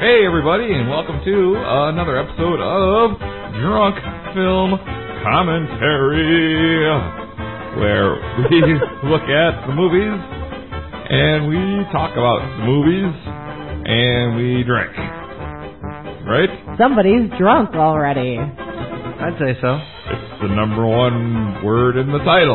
Hey everybody, and welcome to another episode of Drunk Film Commentary, where we look at the movies, and we talk about the movies, and we drink. Right? Somebody's drunk already. I'd say so. It's the number one word in the title.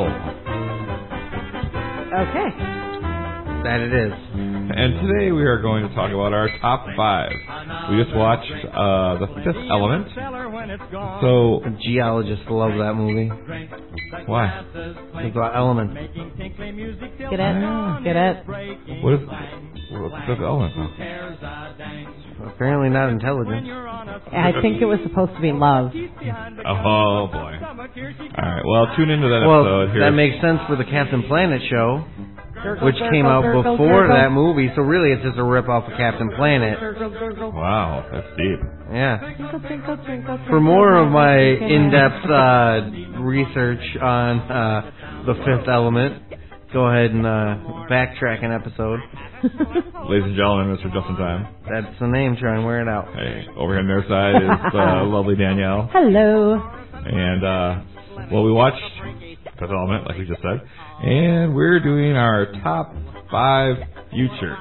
Okay. That it is. And today we are going to talk about our top 5. We just watched The Fifth Element. So, geologists love that movie. Why? It's about elements. Get it? Get it? What's The Fifth Element? Apparently not intelligence. I think it was supposed to be love. Oh boy. Alright, well, tune into that episode here. That makes sense for the Captain Planet show, which came out before that movie, so really it's just a rip-off of Captain Planet. Wow, that's deep. Yeah. For more of my in-depth research on The Fifth Element, go ahead and backtrack an episode. Ladies and gentlemen, Mr. Just in Time. That's the name, try and wear it out. Hey, over here on their side is lovely Danielle. Hello. And, well, we watched Fifth Element, like we just said, and we're doing our top 5 futures.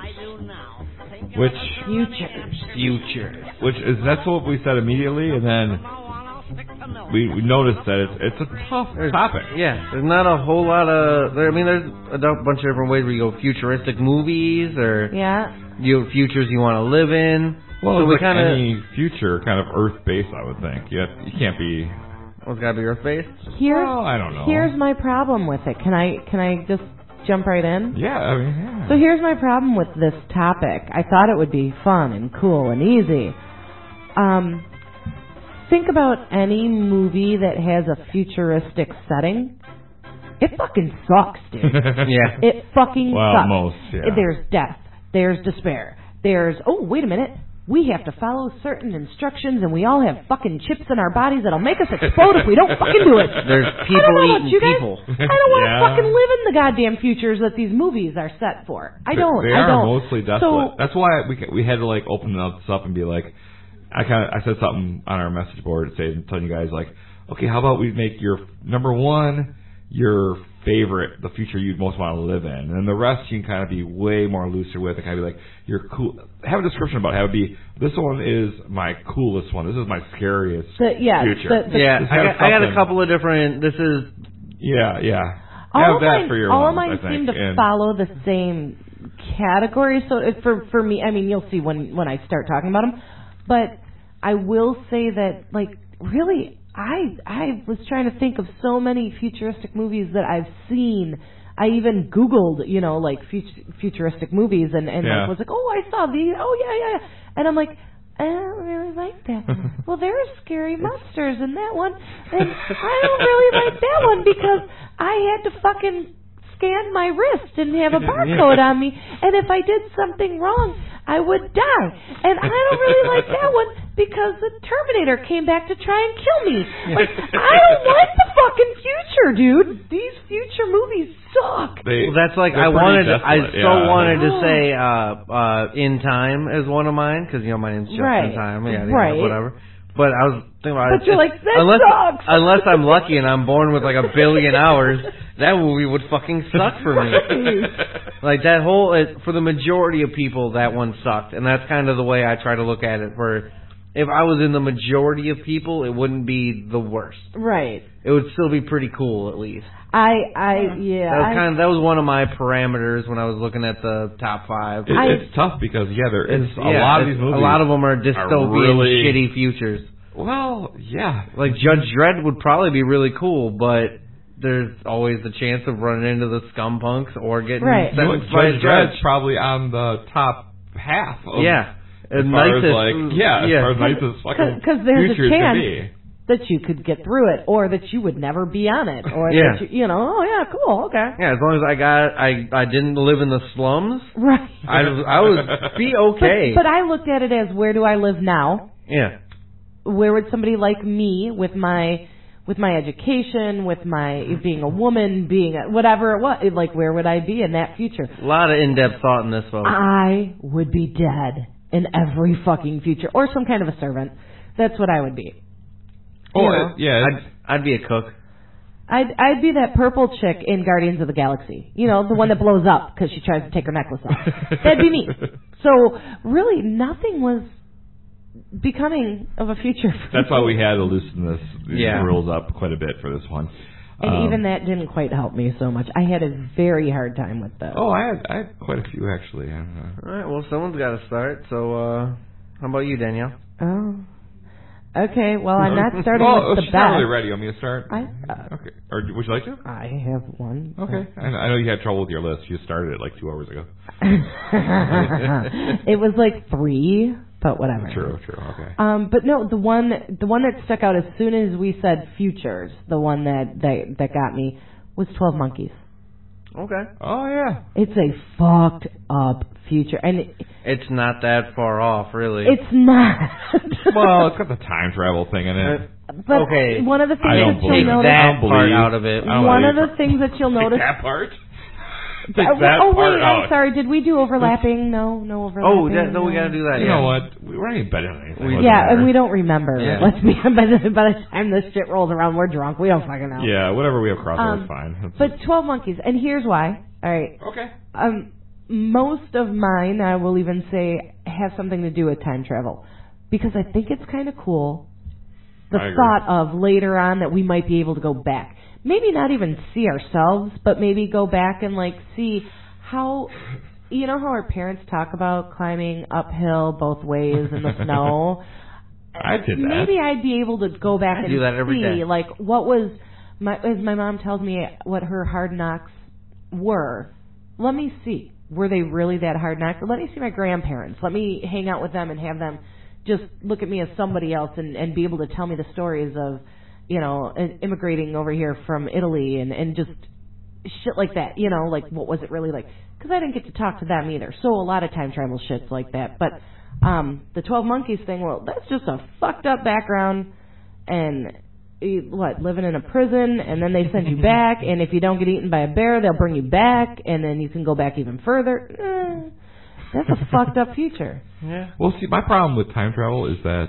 That's what we said immediately, and then we noticed that it's a tough topic. Yeah, there's not a whole lot of... there's a bunch of different ways where you go futuristic movies, or futures you want to live in. Well, so any future kind of Earth-based, I would think. You can't be... Well, it's got to be Earth-based? I don't know. Here's my problem with it. Can I just jump right in? Yeah, So here's my problem with this topic. I thought it would be fun and cool and easy. Think about any movie that has a futuristic setting. It fucking sucks, dude. Yeah. It fucking sucks. Most, yeah. There's death. There's despair. There's, oh, wait a minute. We have to follow certain instructions, and we all have fucking chips in our bodies that'll make us explode if we don't fucking do it. There's people eating people. I don't want to fucking live in the goddamn futures that these movies are set for. I don't. They are mostly desolate. That's why we had to like open this up and be like, I said something on our message board telling you guys like, okay, how about we make your number one your favorite, the future you'd most want to live in, and then the rest you can kind of be way more looser with. It kind of be like you're cool. Have a description about it. Have it be this one is my coolest one. This is my scariest future. I got a couple of different. This is Have that for your all ones, of mine seem to follow the same category. So for me, I mean, you'll see when I start talking about them. But I will say that, like, really, I was trying to think of so many futuristic movies that I've seen. I even Googled, like futuristic movies, and like, was like, oh, I saw these. Oh, yeah. And I'm like, I don't really like that one. Well, there are scary monsters in that one, and I don't really like that one because I had to fucking scan my wrist and have a barcode on me, and if I did something wrong, I would die. And I don't really like that one because the Terminator came back to try and kill me. Like, I don't like the fucking future, dude. These future movies suck. That's like I wanted to say In Time as one of mine because my name's Just In Time. Whatever. But I was thinking about it. But you're like, that sucks. Unless I'm lucky and I'm born with like 1 billion hours, that movie would fucking suck for me. Like that whole, for the majority of people, that one sucked. And that's kind of the way I try to look at it. For if I was in the majority of people, it wouldn't be the worst. Right. It would still be pretty cool, at least. That was one of my parameters when I was looking at the top 5. It's tough because there is a lot of these movies. A lot of them are dystopian, shitty futures. Well, yeah. Like Judge Dredd would probably be really cool, but there's always the chance of running into the scum punks or getting sentenced by a judge. Judge Dredd's probably on the top half of as far as nicest fucking because there's a chance be. That you could get through it, or that you would never be on it, or that cool, okay. Yeah, as long as I didn't live in the slums, right? I would be okay. But I looked at it as, where do I live now? Yeah. Where would somebody like me, with my education, with my being a woman, being whatever it was, like, where would I be in that future? A lot of in-depth thought in this, folks. I would be dead in every fucking future, or some kind of a servant. That's what I would be. I'd be a cook. I'd be that purple chick in Guardians of the Galaxy. You know, the one that blows up because she tries to take her necklace off. That'd be me. So, really, nothing was becoming of a future. That's why we had to loosen these rules up quite a bit for this one. And even that didn't quite help me so much. I had a very hard time with those. Oh, I had quite a few, actually. All right, well, someone's got to start. So, how about you, Danielle? Oh. Okay, well, I'm not starting with the best. She's not really ready. Want me to start? Okay. Or would you like to? I have one. Okay. I know you had trouble with your list. You started it like 2 hours ago. It was like 3, but whatever. True. Okay. But no, the one that stuck out as soon as we said futures, the one that got me was 12 Monkeys. Okay. Oh yeah. It's a fucked up future, and it's not that far off, really. It's not. Well, it's got the time travel thing in it. But okay. One of the things that you'll notice, that part out of it. One of the things that you'll notice. That part. I'm sorry. Did we do overlapping? No overlapping. No, we got to do that. You know what? We're not even better than anything. And we don't remember. Yeah. Let's be by the time this shit rolls around, we're drunk. We don't fucking know. Yeah, whatever we have crossover is fine. But 12 Monkeys, and here's why. All right. Okay. Most of mine, I will even say, have something to do with time travel, because I think it's kind of cool. The thought of later on that we might be able to go back. Maybe not even see ourselves, but maybe go back and like see how, you know how our parents talk about climbing uphill both ways in the snow? I did that. Maybe I'd be able to go back and do that every see, day. like, what was, as my mom tells me, what her hard knocks were. Let me see. Were they really that hard knocks? Let me see my grandparents. Let me hang out with them and have them just look at me as somebody else and be able to tell me the stories of, you know, immigrating over here from Italy and just shit like that, you know, like what was it really like? Because I didn't get to talk to them either. So a lot of time travel shit's like that. But the 12 Monkeys thing, well, that's just a fucked up background and living in a prison, and then they send you back, and if you don't get eaten by a bear, they'll bring you back, and then you can go back even further. That's a fucked up future. Yeah. Well, see, my problem with time travel is that,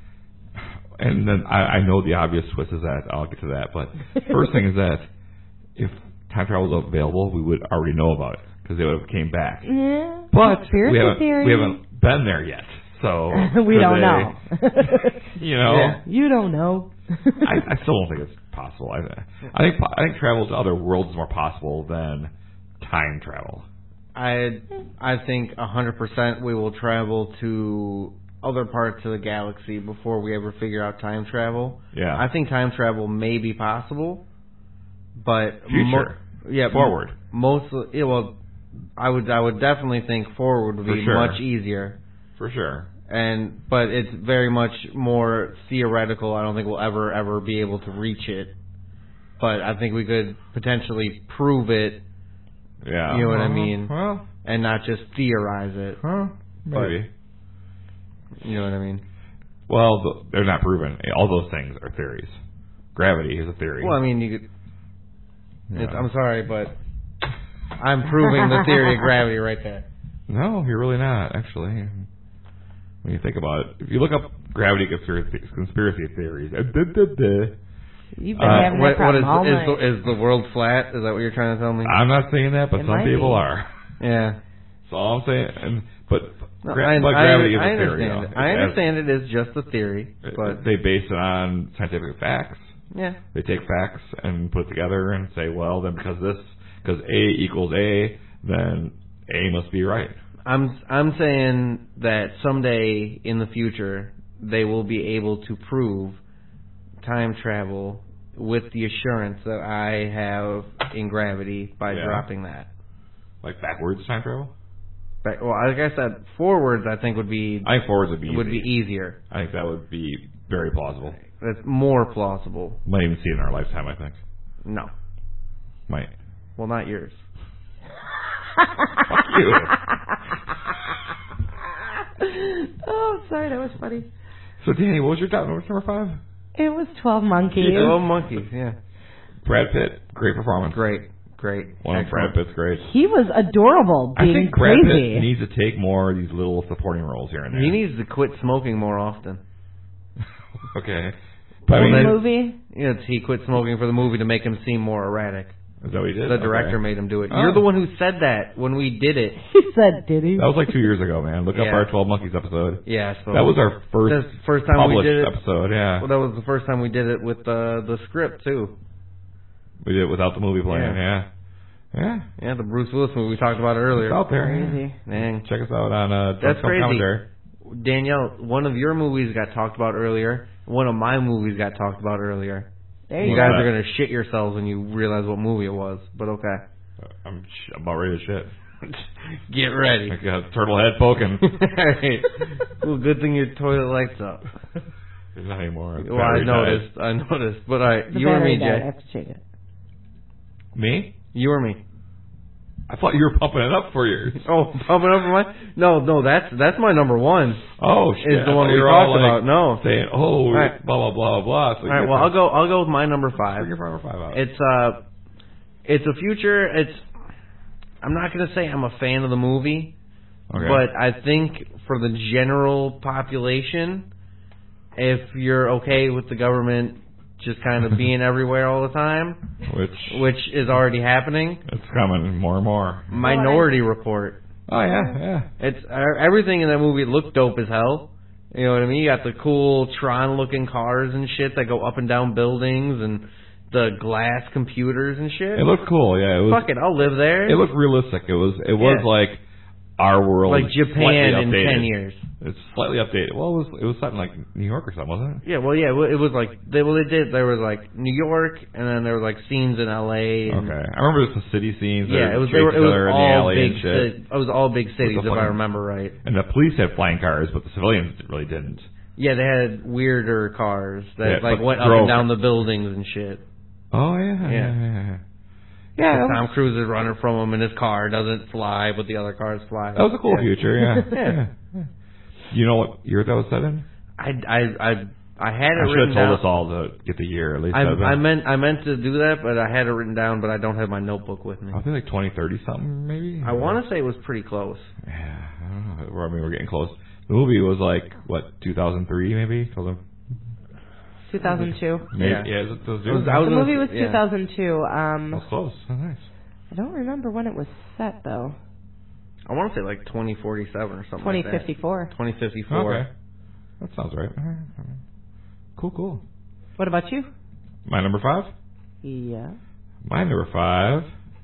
and then I know the obvious twist is that, I'll get to that, but first thing is that if time travel was available, we would already know about it, because they would have came back. Yeah. But we theory. haven't been there yet, so we don't know. You know, yeah. You don't know. I still don't think it's possible. I think travel to other worlds is more possible than time travel. I think 100% we will travel to other parts of the galaxy before we ever figure out time travel. Yeah. I think time travel may be possible, but future. Forward. Mostly, well, I would definitely think forward would be much easier. For sure. But it's very much more theoretical. I don't think we'll ever be able to reach it. But I think we could potentially prove it. Yeah. You know what I mean? Well, and not just theorize it. Maybe. But, you know what I mean? Well, they're not proven. All those things are theories. Gravity is a theory. Well, I mean, you could. Yeah. I'm sorry, but I'm proving the theory of gravity right there. No, you're really not, actually. When you think about it, if you look up gravity conspiracy theories, you've been having that problem all night. Is the world flat? Is that what you're trying to tell me? I'm not saying that, but some people are. Yeah. That's all I'm saying. But gravity is a theory. I understand it is just a theory, but they base it on scientific facts. Yeah. They take facts and put it together and say, well, then because A equals A, then A must be right. I'm saying that someday in the future they will be able to prove time travel with the assurance that I have in gravity by dropping that. Like backwards time travel? Well, like I said, forwards I think would be. I think forwards would be easier. I think that would be very plausible. That's more plausible. Might even see it in our lifetime, I think. No. Might. Well, not yours. Fuck you. Oh, sorry, that was funny. So, Danny, what was your top number 5? It was 12 Monkeys. 12 Monkeys, yeah. Brad Pitt, great performance. Great great. One of Brad Pitt's great. He was adorable, being I think Brad crazy. Pitt needs to take more of these little supporting roles here and there. He needs to quit smoking more often. Okay. But I mean, the movie? He quit smoking for the movie to make him seem more erratic. Is that what he did? The director made him do it. Oh. You're the one who said that when we did it. He said, did he? That was like 2 years ago, man. Look up our 12 Monkeys episode. Yeah, so That was our first time we published did it. episode, yeah. Well, that was the first time we did it with the script, too. We did it without the movie playing, yeah. Yeah, the Bruce Willis movie we talked about earlier. It's out there. Crazy. Dang. Check us out on That's crazy. Commentary. Danielle, one of your movies got talked about earlier. One of my movies got talked about earlier. There You you guys go. are going to shit yourselves when you realize what movie it was, but okay. I'm about ready to shit. Get ready. I got a turtle head poking. Well, good thing your toilet lights up. There's not anymore. Well, I noticed. But The you or me, battery died. I Jay? have to check it. Me? You or me? I thought you were pumping it up for yours. Oh, pumping up for mine? No, that's my number one. Oh shit! Is the one we You're talked all, like, about? No. saying, "Oh, Right. blah blah blah blah." So All right. Well, I'll go with my number 5. Bring your number 5 out. It's a future. I'm not gonna say I'm a fan of the movie, Okay. but I think for the general population, if you're okay with the government just kind of being everywhere all the time, which is already happening, it's coming more and more. Minority Report. Oh yeah. It's everything in that movie looked dope as hell. You know what I mean? You got the cool Tron-looking cars and shit that go up and down buildings, and the glass computers and shit. It looked cool. Yeah, it was. Fuck it, I'll live there. It looked realistic. It was Yeah. like our world, like Japan in updated. 10 years. It's slightly updated. Well, it was something like New York or something, wasn't it? Yeah, well, yeah, it was like they did. There was like New York, and then there were like scenes in L.A. And, Okay, I remember some city scenes. Yeah, it was all big. It was all big cities, if I remember right. And the police had flying cars, but the civilians really didn't. Yeah, they had weirder cars that Yeah, like went up drove. and down the buildings and shit. Oh yeah. Yeah, Tom Cruise is running from him, and his car doesn't fly, but the other cars fly. that was a cool future. Yeah. Yeah. You know what year that was set in? I had it I should written have told down. us all to get the year at least. I meant to do that, but I had it written down, but I don't have my notebook with me. I think like 2030 something maybe. I want to say it was pretty close. Yeah, I don't know. I mean, we're getting close. The movie was like what 2003 maybe. 2002. Maybe, Yeah. yeah. Those It was- dudes. I was The movie was yeah. 2002. That was close. Oh, nice. I don't remember when it was set though. I want to say like 2047 or something like that. 2054. 2054. Okay, that sounds right. All right. Cool. What about you? My number 5. Yeah. My number 5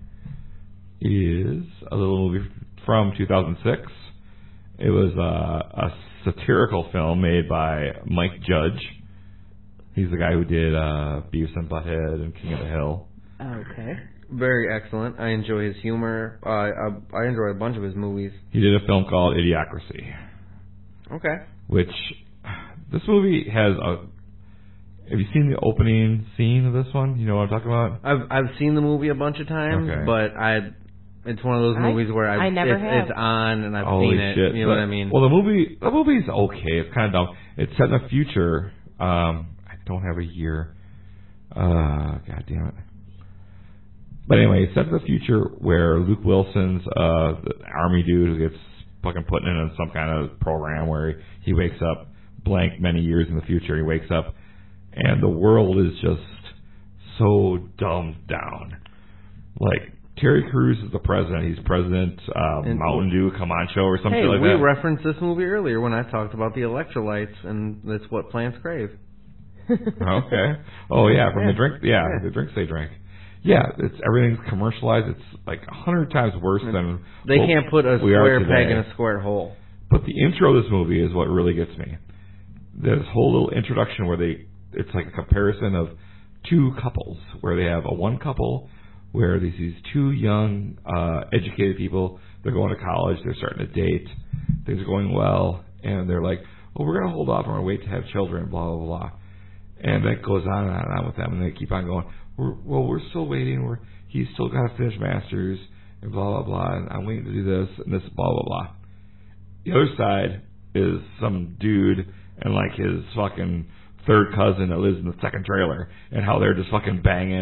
is a little movie from 2006. It was a satirical film made by Mike Judge. He's the guy who did Beavis and Butthead and King of the Hill. Okay. Very excellent. I enjoy his humor. I enjoy a bunch of his movies. He did a film called Idiocracy, Okay. which this movie has a... Have you seen the opening scene of this one? You know what I'm talking about? I've seen the movie a bunch of times, Okay. but it's one of those movies where I never have. it's on and I've Holy seen it. shit. You know what I mean? Well, the movie's okay. It's kind of dumb. It's set in the future. I don't have a year. God damn it. But anyway, it's set in the future where Luke Wilson's the army dude who gets fucking put in some kind of program where he wakes up blank many years in the future. He wakes up and the world is just so dumbed down. Like, Terry Crews is the president. He's president Mountain Dew Camacho or something like that. We referenced this movie earlier when I talked about the electrolytes, and that's what plants crave. Okay. Oh yeah, from the drink. Yeah, the drinks they drink. Yeah, everything's commercialized. It's like 100 times worse than They can't put a we are square peg today. in a square hole. But the intro of this movie is what really gets me. There's this whole little introduction where it's like a comparison of two couples, where they have one couple where there's these two young, educated people. They're going to college. They're starting to date. Things are going well, and they're like, "Oh, we're going to hold off. We're going to wait to have children." Blah blah blah. And that goes on and on and on with them, and they keep on going. We're still waiting. He's still got to finish masters, and blah blah blah. And I'm waiting to do this and this, blah blah blah. The other side is some dude and like his fucking third cousin that lives in the second trailer, and how they're just fucking banging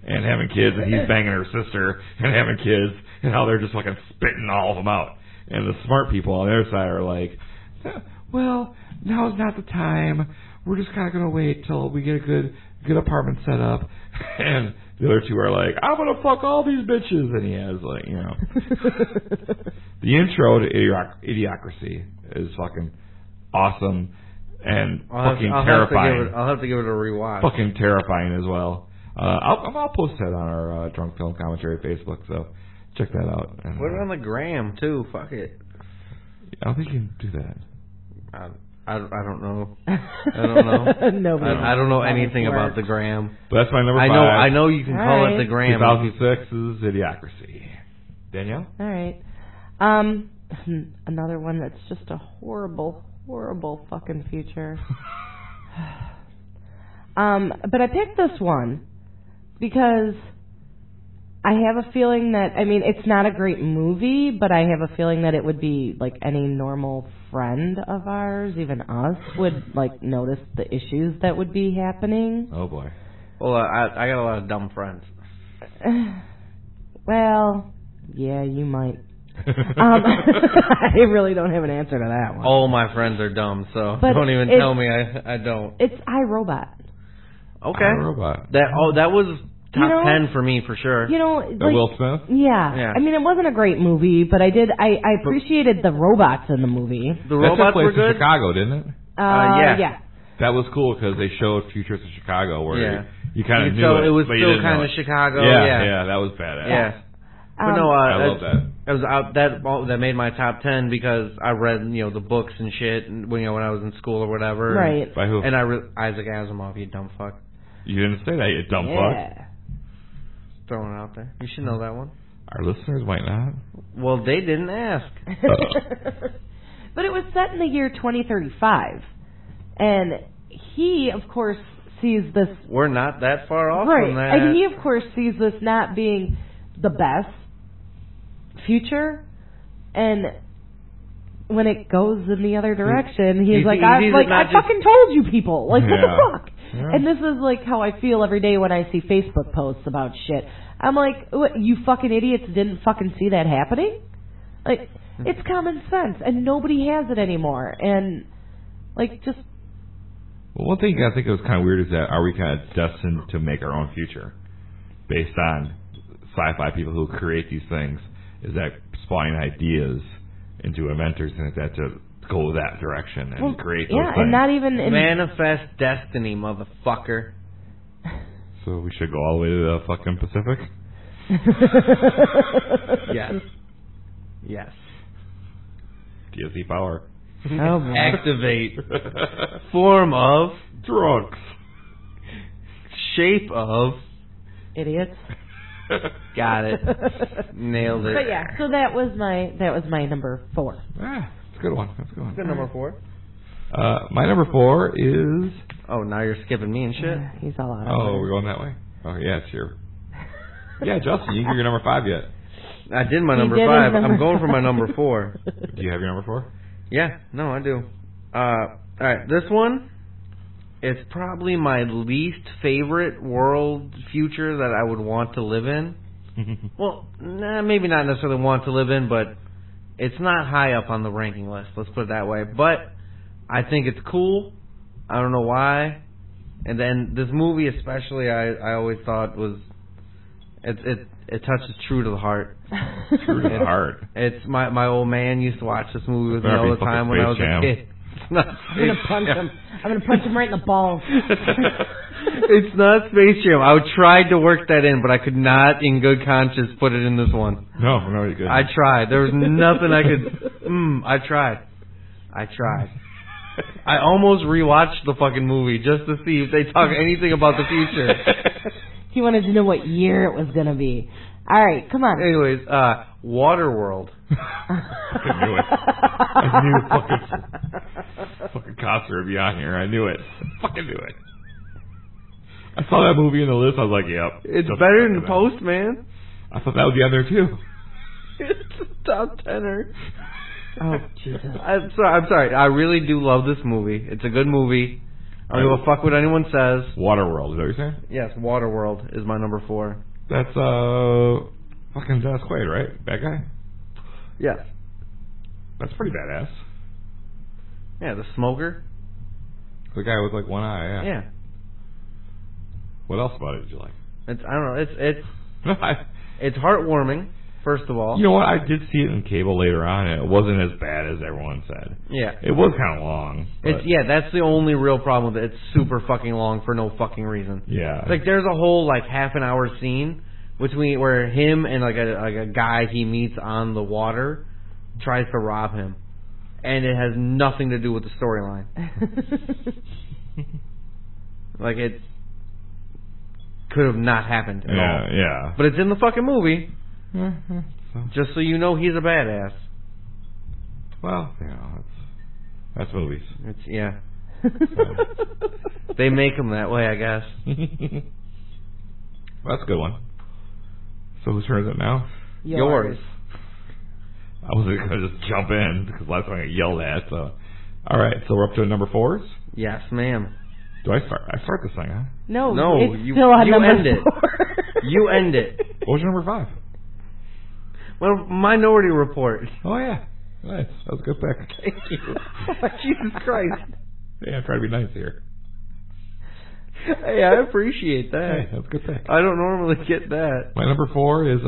and having kids, and he's banging her sister and having kids, and how they're just fucking spitting all of them out. And the smart people on their side are like, well, now's not the time. We're just kind of going to wait till we get a good apartment set up. And the other two are like, I'm going to fuck all these bitches. And he has, like, you know. The intro to Idiocracy is fucking awesome and fucking terrifying. I'll have to give it a rewatch. Fucking terrifying as well. I'll post that on our Drunk Film Commentary Facebook, so check that out. And, put it on the gram, too. Fuck it. I don't think you can do that. I don't know. I don't know. Nobody. I don't know anything about the gram. But that's my number 5. I know you can call it the gram. 2006 is Idiocracy. Danielle? All right. Another one that's just a horrible, horrible fucking future. But I picked this one because I have a feeling that, I mean, it's not a great movie, but I have a feeling that it would be like any normal friend of ours, even us, would like notice the issues that would be happening. Oh boy. Well, I got a lot of dumb friends. Well, yeah, you might. I really don't have an answer to that one. All my friends are dumb, so But don't even tell me I don't. It's iRobot. Okay. iRobot. That was top 10 for me for sure. You know, like, Will Smith? Yeah. I mean, it wasn't a great movie, but I appreciated the robots in the movie. The robots were good. In Chicago, didn't it? Yeah. That was cool because they showed Futures of Chicago where you kind of knew so it. It was but still kind of Chicago. Yeah, that was badass. Yeah. But no, I love that. It was that made my top 10 because I read the books and shit when I was in school or whatever. Right. By who? And Isaac Asimov, you dumb fuck. You didn't say that, you dumb fuck. Throwing it out there. You should know that one. Our listeners might not. Well, they didn't ask. But it was set in the year 2035, and he, of course, sees this. We're not that far off right, from that. and he, of course, sees this not being the best future, and when it goes in the other direction, he's like, I fucking told you people. Like, what the fuck? Yeah. And this is like how I feel every day when I see Facebook posts about shit. I'm like, what, you fucking idiots didn't fucking see that happening? Like, it's common sense, and nobody has it anymore. And, like, just... Well, one thing I think was kind of weird is that are we kind of destined to make our own future based on sci-fi people who create these things? Is that spawning ideas into inventors and that to go that direction and create those things? And not even... Manifest destiny, motherfucker. So we should go all the way to the fucking Pacific? Yes. DSC power. Oh, boy. Activate. Form of... Drugs. Shape of... Idiots. Got it. Nailed it. But yeah, so that was my number 4. Ah, it's a good one. That's a good one. Good number 4. My number 4 is... Oh, now you're skipping me and shit. He's all out. Oh, we're going that way? Oh, yeah, it's your... Yeah, Justin, you didn't give your number 5 yet. I did my number 5. I'm going for my number 4. Do you have your number 4? Yeah, no, I do. Alright, this one is probably my least favorite world future that I would want to live in. Well, maybe not necessarily want to live in, but it's not high up on the ranking list, let's put it that way. But I think it's cool. I don't know why. And then this movie especially, I always thought was... It touches true to the heart. True to the heart. It's my old man used to watch this movie with me all the time when I was a kid. I'm gonna punch him. I'm gonna punch him right in the balls. It's not Space Jam. I tried to work that in, but I could not, in good conscience, put it in this one. No, you couldn't. I tried. There was nothing I could. I tried. I almost rewatched the fucking movie just to see if they talk anything about the future. He wanted to know what year it was going to be. All right, come on. Anyways, Waterworld. I knew it. I knew fucking Coster would be on here. I knew it. Fucking knew it. I saw that movie in the list. I was like, yep. It's better than Postman. I thought that would be on there too. It's a top 10er. Oh, Jesus. I'm sorry. I really do love this movie. It's a good movie. I don't give a fuck what anyone says. Waterworld, is that what you're saying? Yes, Waterworld is my number 4. That's fucking Dennis Quaid, right? Bad guy? Yes. That's pretty badass. Yeah, the smoker. The guy with like one eye, yeah. Yeah. What else about it did you like? I don't know. It's heartwarming. First of all, you know what? I did see it in cable later on, and it wasn't as bad as everyone said. Yeah, it was kind of long. That's the only real problem with it. It's super fucking long for no fucking reason. Yeah, it's like there's a whole like half an hour scene between where him and like a guy he meets on the water tries to rob him, and it has nothing to do with the storyline. Like it could have not happened at all. Yeah. But it's in the fucking movie. Mm-hmm. Just so you know, he's a badass. Well, you know, that's movies. Yeah. They make them that way, I guess. Well, that's a good one. So whose turn is it now? Yours. I wasn't going to just jump in because last time I got yelled at. So, all right, so we're up to number 4s? Yes, ma'am. Do I start? I start this thing, huh? No, it's you still on number end 4. You end it. What was your number 5? Well, Minority Report. Oh, yeah. Nice. That was a good pick. Thank you. Jesus Christ. Yeah, I'm trying to be nice here. Hey, I appreciate that. Hey, that's a good pick. I don't normally get that. My number 4 is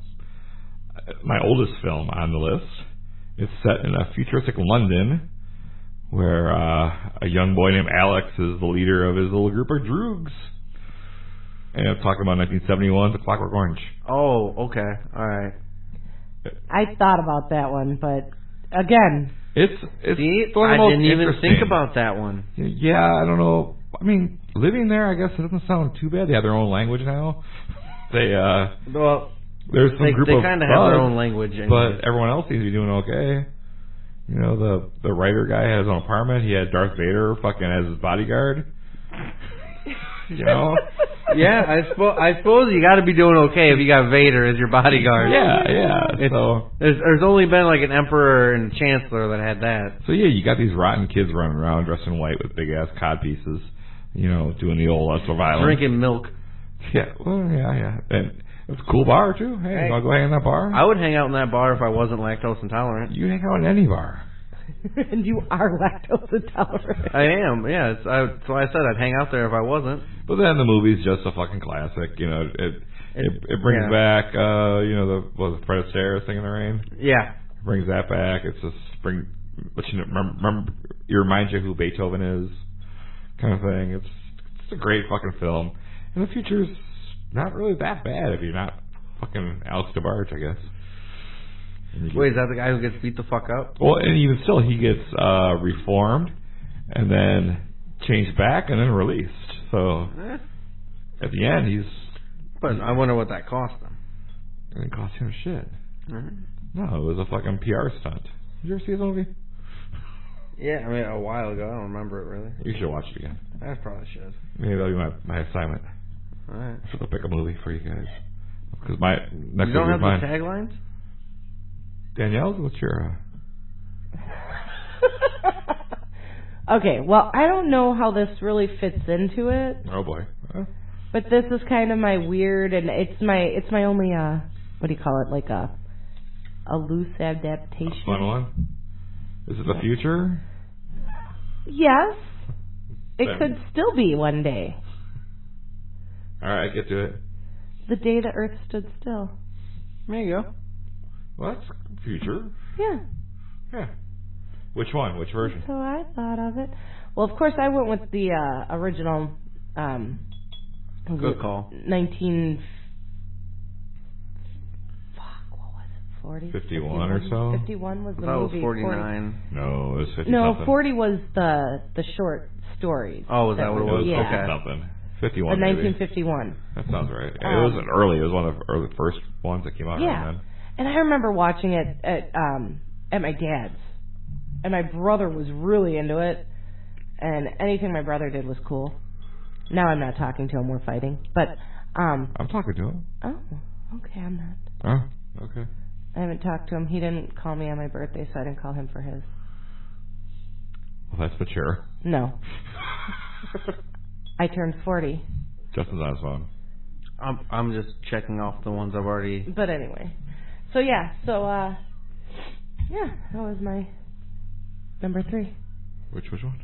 my oldest film on the list. It's set in a futuristic London where a young boy named Alex is the leader of his little group of droogs. And I'm talking about 1971's A Clockwork Orange. Oh, okay. All right. I thought about that one, but again, it's see, one of the I most didn't even interesting. think about that one. Yeah, I don't know. I mean, living there, I guess it doesn't sound too bad. They have their own language now. They well, there's some group of they kind of have their own language, but everyone else seems to be doing okay. You know, the writer guy had his own apartment. He had Darth Vader fucking as his bodyguard. You know? Yeah, I suppose you got to be doing okay if you got Vader as your bodyguard. Yeah. So there's only been like an emperor and chancellor that had that. So yeah, you got these rotten kids running around dressed in white with big ass cod pieces. You know, doing the old survival. Drinking milk. Yeah. Well, yeah. And it's a cool bar too. Hey, you want to go hang in that bar? I would hang out in that bar if I wasn't lactose intolerant. You hang out in any bar. And you are lactose intolerant. I am, yeah. So I said I'd hang out there if I wasn't. But then the movie's just a fucking classic. You know, it brings back, you know, the Fred Astaire, Singing in the Rain. Yeah. It brings that back. It's just but you know, remember, it reminds you who Beethoven is, kind of thing. It's a great fucking film. And the future's not really that bad if you're not fucking Alex DeBarge, I guess. Wait, is that the guy who gets beat the fuck up? Well, and even still, he gets reformed and then changed back and then released. So at the end, he's. But I wonder what that cost him. It didn't cost him shit. Mm-hmm. No, it was a fucking PR stunt. Did you ever see this movie? Yeah, I mean, a while ago. I don't remember it really. You should watch it again. I probably should. Maybe that'll be my assignment. All right. I should pick a movie for you guys. Because my next you don't movie have is mine. the taglines? Danielle, what's your... Okay, well, I don't know how this really fits into it. Oh, boy. But this is kind of my weird, and it's my only, what do you call it, like a loose adaptation. A fun one? Is it the future? Yes. It could still be one day. All right, get to it. The day the Earth stood still. There you go. Well, that's future. Yeah. Which one? Which version? So I thought of it. Well, of course, I went with the original. Good call. 19. Fuck, what was it? 40? 51 or so? 51 was the I thought movie. it was 49. No, it was 50 No, something. 40 was the short stories. Oh, was that what it was? Yeah. Okay. Something. 51 The maybe. 1951. That sounds right. It wasn't early. It was one of the early first ones that came out. Yeah. And I remember watching it at my dad's. And my brother was really into it. And anything my brother did was cool. Now I'm not talking to him. We're fighting. But I'm talking to him. oh, okay, I'm not. Oh, okay. I haven't talked to him. He didn't call me on my birthday, so I didn't call him for his. Well, that's mature. No. I turned 40. Justin's on his phone. I'm just checking off the ones I've already. But anyway, that was my number 3. Which one?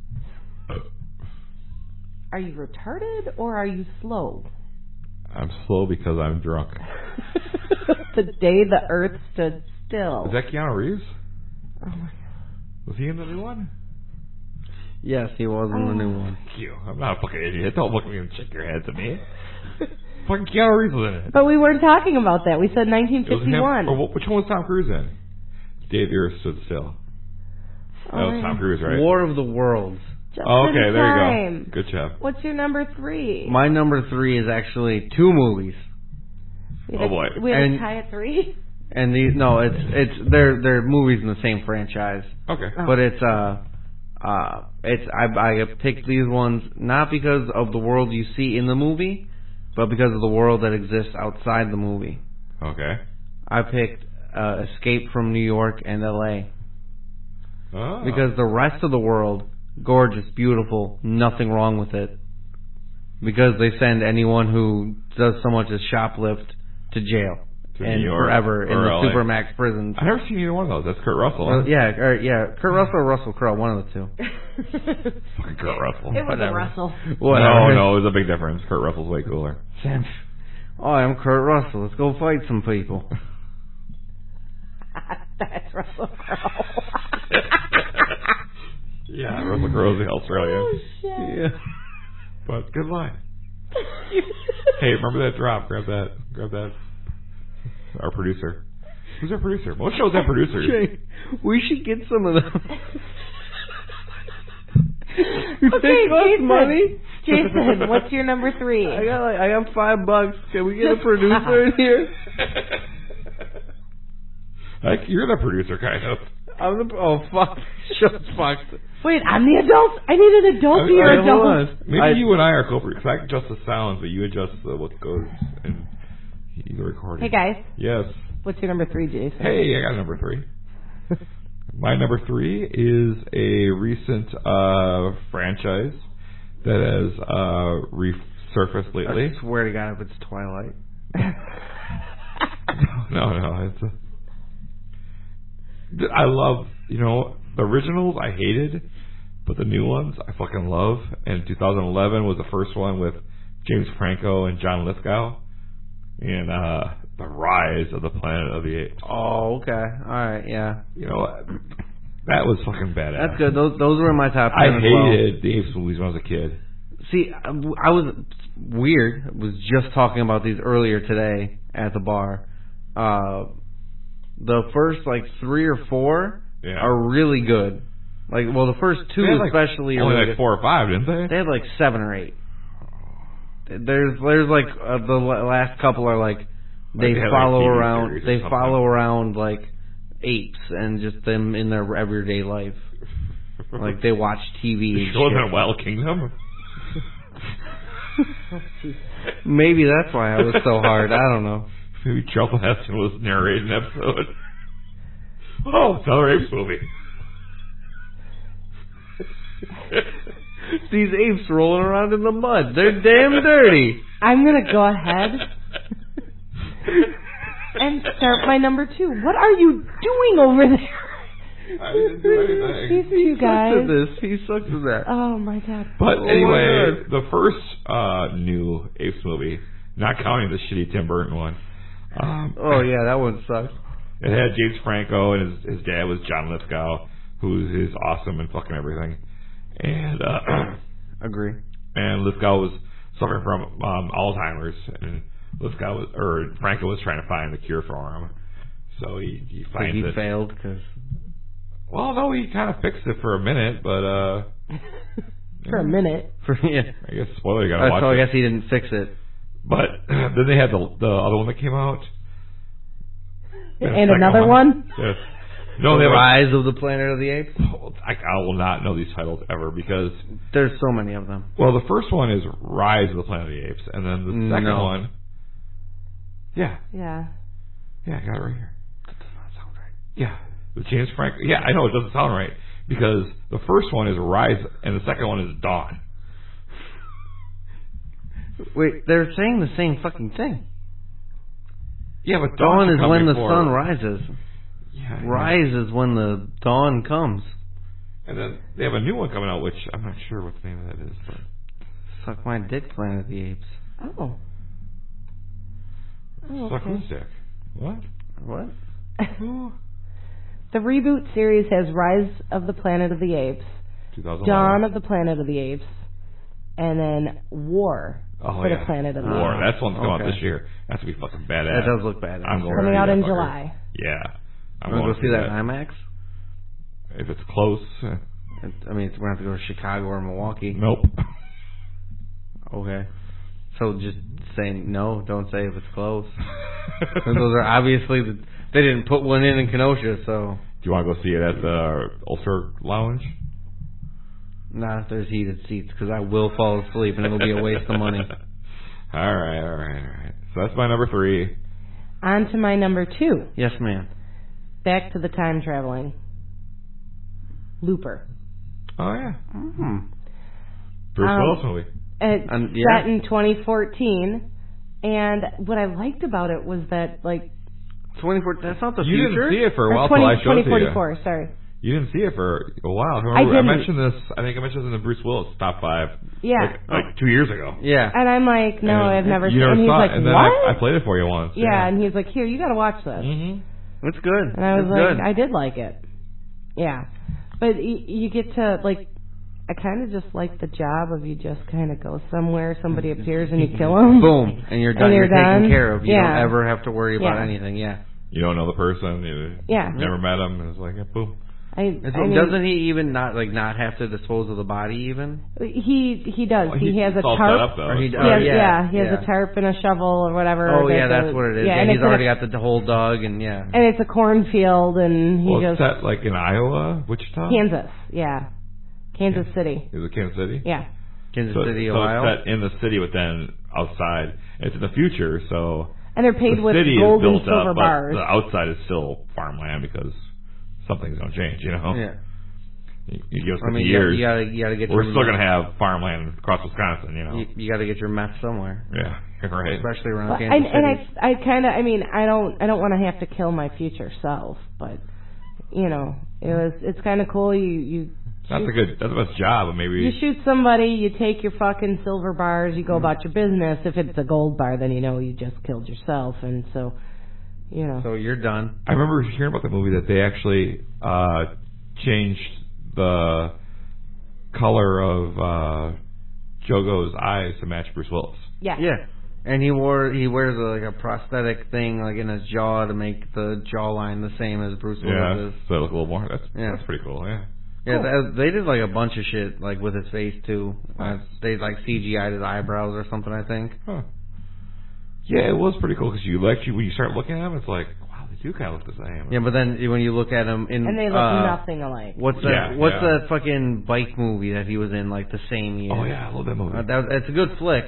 Are you retarded or are you slow? I'm slow because I'm drunk. The day the earth stood still. Is that Keanu Reeves? Oh my God. Was he in the new one? Yes, he was in the new one. Thank you. I'm not a fucking idiot. Don't look at me and shake your head to me. Fucking Keanu Reeves was in it. But we weren't talking about that. We said 1951. Which one was Tom Cruise in? Day the Earth Stood Still. That was Tom Cruise, right? War of the Worlds. Okay, there you go. Good job. What's your number 3? My number 3 is actually 2 movies. Oh boy. We have a tie at 3? And they're movies in the same franchise. Okay. But I picked these ones not because of the world you see in the movie, but because of the world that exists outside the movie. Okay. I picked Escape from New York and L.A. Oh. Because the rest of the world, gorgeous, beautiful, nothing wrong with it. Because they send anyone who does so much as shoplift to jail. And forever in the Supermax prisons. I've never seen either one of those. That's Kurt Russell. Yeah, Kurt Russell or Russell Crowe, one of the two. Fucking Kurt Russell. It was a Russell. No, there's a big difference. Kurt Russell's way cooler. Oh, I'm Kurt Russell. Let's go fight some people. That's Russell Crowe. Yeah, Russell Crowe's the Australian. Oh, shit. Yeah. But good line. Hey, remember that drop? Grab that. Our producer. Who's our producer? Most shows have producers. Jay, we should get some of them. Jason, money? Jason, what's your number 3? I got $5. Can we get a producer in here? You're the producer, kind of. Fuck. Shut fuck. Wait, I'm the adult. I need an adult here. Maybe you and I are co-producers. I can adjust the sounds, but you adjust what goes in the recording. Hey, guys. Yes. What's your number 3, Jason? Hey, I got number 3. My number 3 is a recent franchise that has resurfaced lately. I swear to God, if it's Twilight. No. I love, the originals I hated, but the new ones I fucking love. And 2011 was the first one with James Franco and John Lithgow. And The Rise of the Planet of the Apes. Oh, okay. Alright, yeah. That was fucking badass. That's good. Those were in my top 10 I hated the Apes movies when I was a kid. See, I was weird. I was just talking about these earlier today at the bar. The first, 3 or 4 are really good. The first 2 especially only are really 4 or 5, didn't they? They had 7 or 8. There's the last couple are they follow around. They follow around apes and just them in their everyday life. They watch TV. You sure they're Wild Kingdom? Maybe that's why I was so hard. I don't know. Maybe Charlton Heston was narrating an episode. Oh, it's another Apes movie. These apes rolling around in the mud. They're damn dirty. I'm going to go ahead and start my number 2. What are you doing over there? I didn't do anything. These 2 guys. He sucks at that. Oh, my God. But anyway, the first new Apes movie, not counting the shitty Tim Burton one. That one sucks. It had James Franco, and his dad was John Lithgow, who's awesome and fucking everything. And agree. And Lithgow was suffering from Alzheimer's, and Franco was trying to find the cure for him. So he finds it. He failed because. Well, no, he kind of fixed it for a minute, but for a minute. I guess spoiler. You gotta watch. So I guess he didn't fix it. But then they had the other one that came out. And another one? Yes. No, The Rise of the Planet of the Apes? I will not know these titles ever because... There's so many of them. Well, the first one is Rise of the Planet of the Apes. And then the second one... Yeah. Yeah. Yeah, I got it right here. That does not sound right. Yeah. With James Franco. Yeah, I know it doesn't sound right. because the first one is Rise and the second one is Dawn. Wait, they're saying the same fucking thing. Yeah, but Dawn is when the before. sun rises. Yeah, Rise is when the dawn comes. And then they have a new one coming out, which I'm not sure what the name of that is. But Suck my dick, Planet of the Apes. Oh. Suck whose dick? What? What? The reboot series has Rise of the Planet of the Apes, 2011. Dawn of the Planet of the Apes, and then War for the Planet of the War. Apes. That's one's coming out this year. That's gonna be fucking badass. That does look badass. I'm going Coming to out see in that fucker. July. Yeah. I'm going to go see that in IMAX? If it's close. I mean, we're going to have to go to Chicago or Milwaukee. Nope. Okay. So just saying no, don't say if it's close. Those are obviously, they didn't put one in Kenosha, so. Do you want to go see it at the Ultra Lounge? Not if there's heated seats, because I will fall asleep and it'll be a waste of money. All right. So that's my number 3. On to my number 2. Yes, ma'am. Back to the time traveling. Looper. Oh, yeah. Mm-hmm. Bruce Willis movie. It's yeah. set in 2014, and what I liked about it was that, like... 24, that's not the you future? You didn't see it for a while 20, till I showed it to you. 2044, sorry. You didn't see it for a while. I didn't. mentioned this, I think I mentioned this in the Bruce Willis top 5. Yeah. Like 2 years ago. Yeah. And I'm like, no, And I've never you seen it. never And he's saw like, it, and then what? I played it for you once. Yeah, and he's like, here, you got to watch this. Mm-hmm. It's good. And I was it's like, good. I did like it. Yeah. But you get to, like, I kind of just like the job of you just kind of go somewhere, somebody appears and you kill them. Boom. And you're done. And you're done. taken care of. You Yeah. don't ever have to worry about Yeah. anything. Yeah. You don't know the person. You Yeah. never met him. And it's like, yeah, boom. I mean, Doesn't he even not have to dispose of the body even? He does. Well, he has a it's all tarp. set up, though. Or he- He Oh, has, yeah, he has yeah. a tarp and a shovel or whatever. Oh yeah, that's what it is. Yeah, and he's it's in already got the whole dug and yeah. And it's a cornfield, and he Well, just it's set like in Iowa, Wichita? Kansas, yeah, Kansas City, Is it Kansas City? yeah. Kansas So City, it's Ohio. set in the city, but then outside. It's in the future, so And they're paid the with city gold is and built silver up, bars. but the outside is still farmland because something's going to change, you know? Yeah. You give us 50 I mean, years, you gotta get. we're your still going to have farmland across Wisconsin, you know? You got to get your meth somewhere, Yeah, right. especially around Well, Kansas and City. I kind of, I mean, I don't want to have to kill my future self, but you know, it's kind of cool. You That's the best job, but maybe you shoot somebody, you take your fucking silver bars, you go about your business. If it's a gold bar, then you know you just killed yourself, and so, you know. So you're done. I remember hearing about the movie that they actually changed the color of Jogo's eyes to match Bruce Willis. Yeah. Yeah. And he wears like a prosthetic thing like in his jaw to make the jawline the same as Bruce Willis is. So it look a little more. That's pretty cool. Yeah. Yeah, Cool. they did like a bunch of shit like with his face too. They like CGI'd his eyebrows or something, I think. Huh. Yeah, it was pretty cool because when you start looking at them, it's like, wow, they do kind of look the same. Yeah, but then when you look at him in And they look nothing alike. What's that fucking bike movie that he was in like the same year? Oh yeah, I love that movie. It's a good flick.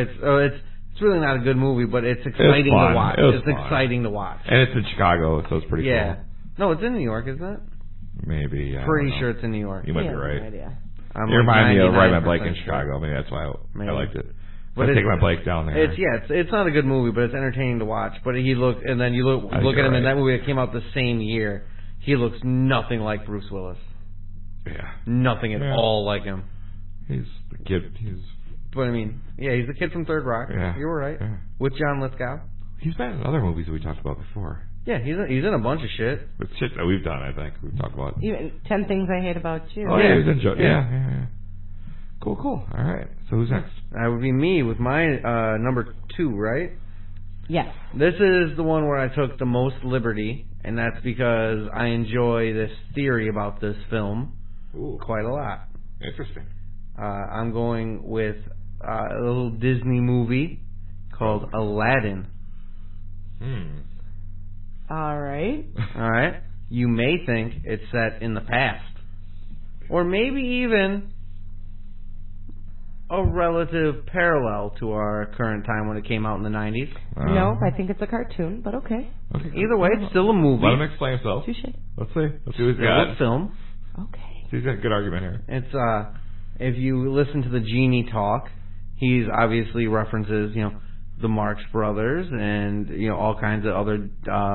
It's really not a good movie, but it's exciting to watch. It's exciting to watch. And it's in Chicago, so it's pretty Yeah. cool. No, it's in New York, isn't it? Maybe. Yeah, Pretty sure it's in New York. You might be Yeah, right. no idea. I'm You remind me of riding my 99% bike in sure. Chicago. Maybe that's why I liked it. But I take my bike down there. It's not a good movie, but it's entertaining to watch. But you look at him in that movie that came out the same year. He looks nothing like Bruce Willis. Yeah. Nothing at all like him. He's the kid. But I mean, yeah, he's the kid from Third Rock. Yeah. You were right. Yeah. With John Lithgow. He's been in other movies that we talked about before. Yeah, he's in a bunch of shit. With shit that we've done, I think we've talked about. Even 10 Things I Hate About You. Oh yeah, he was in Yeah. Yeah. Cool. All right. So who's next? That would be me with my number 2, right? Yes. This is the one where I took the most liberty, and that's because I enjoy this theory about this film quite a lot. Interesting. I'm going with a little Disney movie called Aladdin. All right. All right? You may think it's set in the past. Or maybe even a relative parallel to our current time when it came out in the 90s. No, I think it's a cartoon, but okay. Okay. Either way, it's still a movie. Let him explain himself. Touche. Let's see. Let's see what he's Still a got. film. Okay. See He's got a good argument here. It's if you listen to the Genie talk, he's obviously references, the Marx Brothers and all kinds of other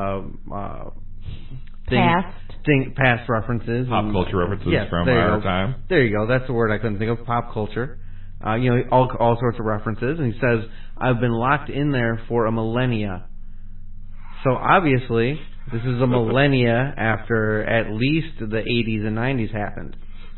past references, pop culture references from our time. There you go. That's the word I couldn't think of. Pop culture. All sorts of references, and he says, "I've been locked in there for a millennia." So obviously, this is a millennia after at least the 80s and 90s happened.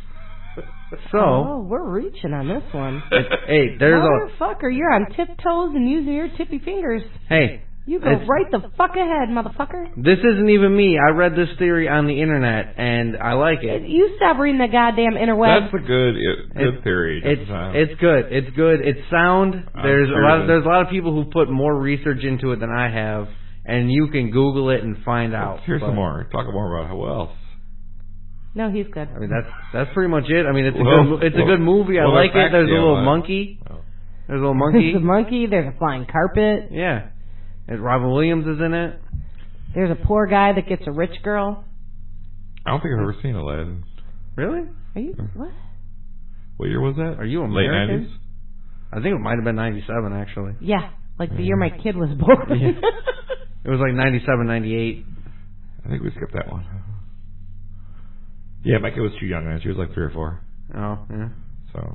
So we're reaching on this one. Hey, there's motherfucker, you're on tiptoes and using your tippy fingers. Hey, you go right the fuck ahead, motherfucker. This isn't even me. I read this theory on the internet, and I like it. You stop reading the goddamn interweb. That's a good theory. It's good. It's good. It's sound. There's a lot of people who put more research into it than I have, and you can Google it and find out. Here's some more. Talk more about who else. No, he's good. I mean, that's pretty much it. I mean, it's a good movie. I like it. There's a little monkey. There's a little monkey. There's a monkey. There's a flying carpet. Yeah. And Robin Williams is in it. There's a poor guy that gets a rich girl. I don't think I've ever seen Aladdin. Really? Are you what? What year was that? Are you American? Late 90s? I think it might have been 97, actually. Yeah, like the year my kid was born. Yeah. It was like 97, 98. I think we skipped that one. Yeah, my kid was too young then. She was like 3 or 4. Oh, yeah. So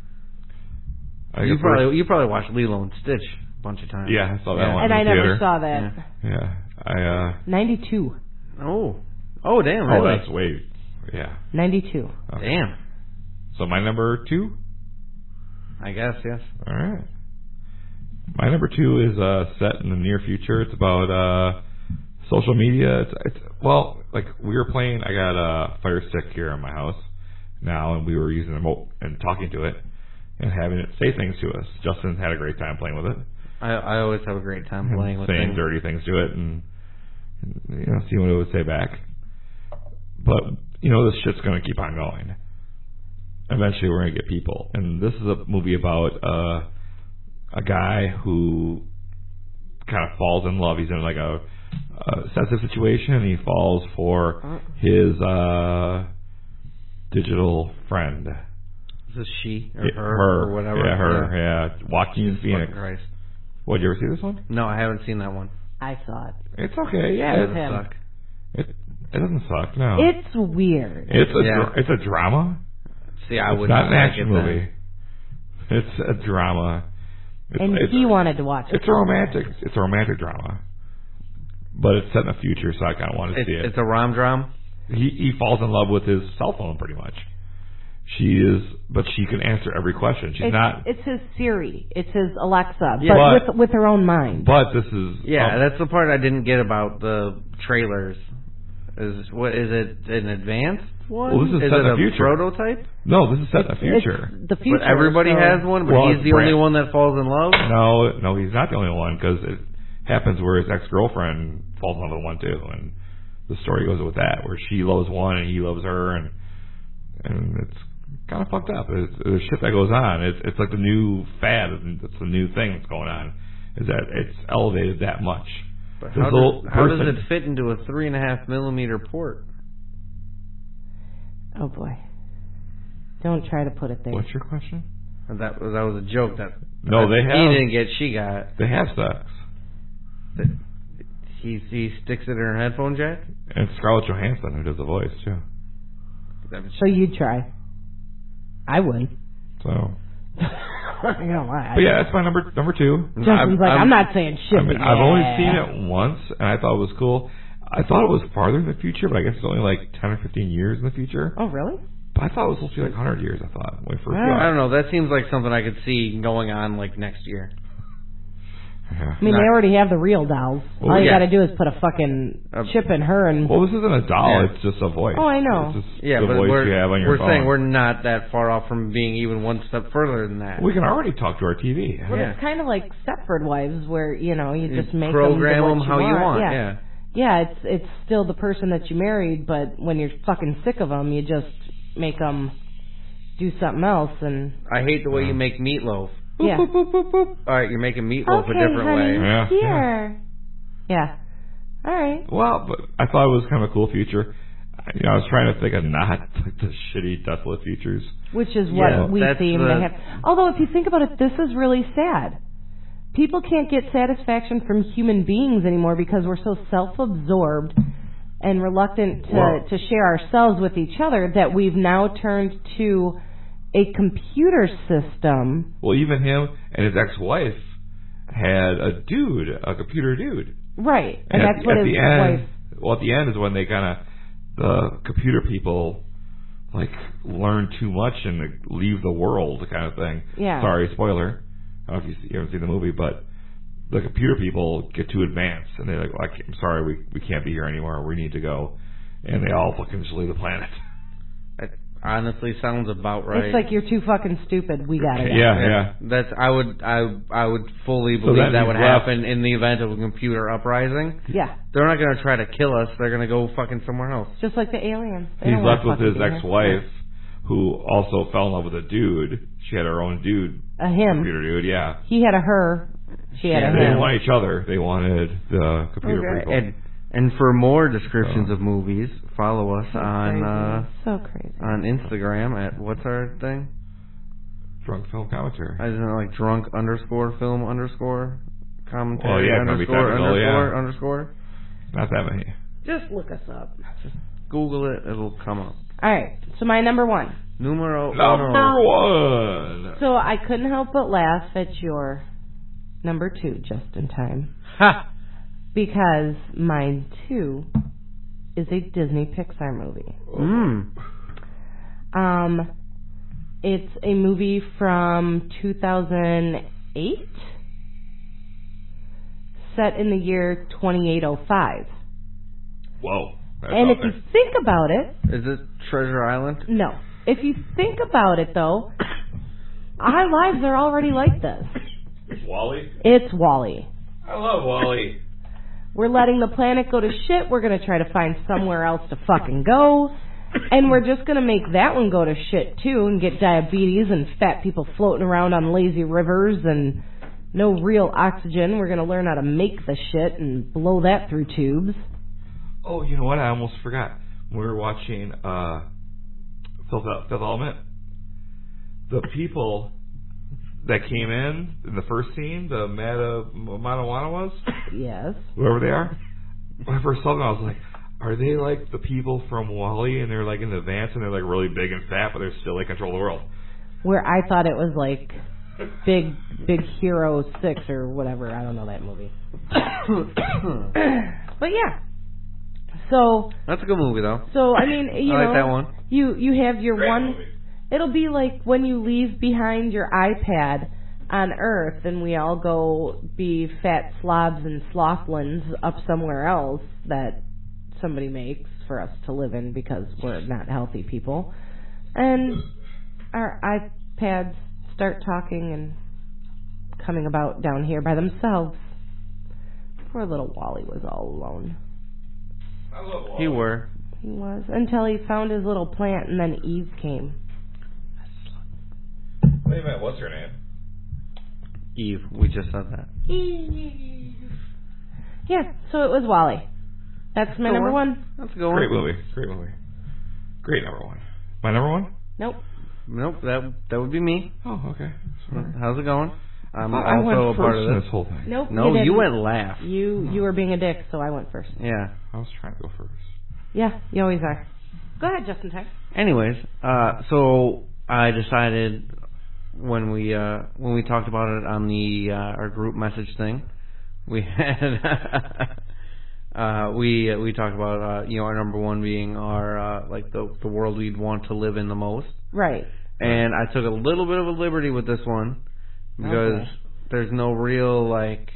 you probably watched Lilo and Stitch a bunch of times. Yeah, I saw that one. And in the I theater. never saw that. Yeah. 92. Oh, damn, really? Oh, that's way. Yeah. 92. Okay. Damn. So my number 2? I guess, yes. All right. My number 2 is set in the near future. It's about social media. It's like we were playing. I got a Fire Stick here in my house now, and we were using the remote and talking to it and having it say things to us. Justin had a great time playing with it. I always have a great time playing with saying dirty things to it and seeing what it would say back. But this shit's going to keep on going. Eventually, we're going to get people, and this is a movie about a guy who kind of falls in love. He's in like a sensitive situation, and he falls for his digital friend. Is this she or her or whatever? Yeah, her. Yeah, Joaquin Phoenix. Christ. What, did you ever see this one? No, I haven't seen that one. I saw it. It's okay. Yeah, It doesn't suck. It doesn't suck. No, it's weird. It's a drama. See, I would. It's not an action movie. It's a drama. He wanted to watch it. It's a romantic drama, but it's set in the future, so I kind of wanted to see it. It's a rom-dram. He falls in love with his cell phone, pretty much. But she can answer every question. It's his Siri. It's his Alexa, yeah, but with her own mind. But this is that's the part I didn't get about the trailers. Is it an advanced one? Well, this is set in the future. Prototype? No, this is set in the future. It's the future. But everybody has one, but he's the only one that falls in love? No, he's not the only one, because it happens where his ex-girlfriend falls in love with one too, and the story goes with that, where she loves one and he loves her, and it's kind of fucked up. There's shit that goes on. It's like the new fad. It's the new thing that's going on, is that it's elevated that much. But how does it fit into a 3.5 millimeter port? Oh boy! Don't try to put it there. What's your question? That was a joke. He didn't get. She got. They have sex. He sticks it in her headphone jack. And Scarlett Johansson, who does the voice too. So you'd try. I would. So. But yeah, that's my number 2. Justin's I'm not saying shit. I've only seen it once, and I thought it was cool. I thought it was farther in the future, but I guess it's only like 10 or 15 years in the future. Oh, really? But I thought it was supposed to be like 100 years, I thought. I don't know. That seems like something I could see going on like next year. Yeah. I mean, they already have the real dolls. All you got to do is put a fucking chip in her and... Well, this isn't a doll. It's just a voice. Oh, I know. It's just the voice you have on your phone. We're saying we're not that far off from being even one step further than that. We can already talk to our TV. Well, it's kind of like Stepford Wives, where, you just make program them how you want. Yeah. Yeah, it's still the person that you married, but when you're fucking sick of them, you just make them do something else. And I hate the way you make meatloaf. Yeah. Boop, boop, boop, boop. All right, you're making meatloaf a different honey, way. Here. Yeah. All right. Well, but I thought it was kind of a cool future. I was trying to think of not like the shitty, desolate futures. Which is what we seem to have. Although, if you think about it, this is really sad. People can't get satisfaction from human beings anymore because we're so self-absorbed and reluctant to share ourselves with each other that we've now turned to a computer system. Well, even him and his ex-wife had a computer dude. Right, and that's what his wife... Well, at the end is when they the computer people, like, learn too much and leave the world, kind of thing. Yeah. Sorry, spoiler. I don't know if you haven't seen the movie, but the computer people get too advanced, and they're like, I'm sorry, we can't be here anymore. We need to go. And they all fucking just leave the planet. It honestly sounds about right. It's like, you're too fucking stupid. We gotta go. Yeah. That's I would fully believe that would happen in the event of a computer uprising. Yeah. They're not going to try to kill us. They're going to go fucking somewhere else. Just like the aliens. He's left with his ex-wife, who also fell in love with a dude. She had her own dude. A him. Computer dude, yeah. He had a her. She had a him. They didn't want each other. They wanted the computer people. And for more descriptions of movies, follow us on on Instagram at what's our thing? Drunk Film Commentary. I don't know, like drunk _film_ commentary underscore. Not that many. Just look us up. Just Google it. It'll come up. All right. So my number one. Number one. So I couldn't help but laugh at your number two just in time. Ha! Because mine too is a Disney Pixar movie. It's a movie from 2008, set in the year 2805. Whoa. And if you think about it... Is it Treasure Island? No. If you think about it, though, our lives are already like this. WALL-E? It's WALL-E. I love WALL-E. We're letting the planet go to shit. We're going to try to find somewhere else to fucking go. And we're just going to make that one go to shit, too, and get diabetes and fat people floating around on lazy rivers and no real oxygen. We're going to learn how to make the shit and blow that through tubes. Oh, you know what? I almost forgot. When we were watching Fifth Element, the people that came in the first scene, the Manawana, yes, whoever they are. When I first saw them, I was like, are they like the people from WALL-E, and they're like in the vans, and they're like really big and fat, but they're still like control the world? Where I thought it was like Big Hero 6 or whatever. I don't know that movie. But yeah. So that's a good movie, though. So I mean, you I know, like that one. You have your Great one. Movie. It'll be like when you leave behind your iPad on Earth, and we all go be fat slobs and slothlins up somewhere else that somebody makes for us to live in because we're not healthy people, and our iPads start talking and coming about down here by themselves. Poor little Wally was all alone. I love WALL-E. He was until he found his little plant, and then Eve came. Wait a minute, what's her name? Eve. We just said that. Eve. Yeah, so it was WALL-E. That's my number one. That's a good one. Great movie. Great number one. My number one? Nope. That would be me. Oh, okay. Sorry. How's it going? I'm I went also a part of this whole thing. Nope. No, you went last. You were being a dick, so I went first. Yeah. I was trying to go first. Yeah, you always are. Go ahead, Justin. Anyways, so I decided when we talked about it on the our group message thing, we had we talked about our number one being our like the world we'd want to live in the most. Right. And I took a little bit of a liberty with this one because there's no real like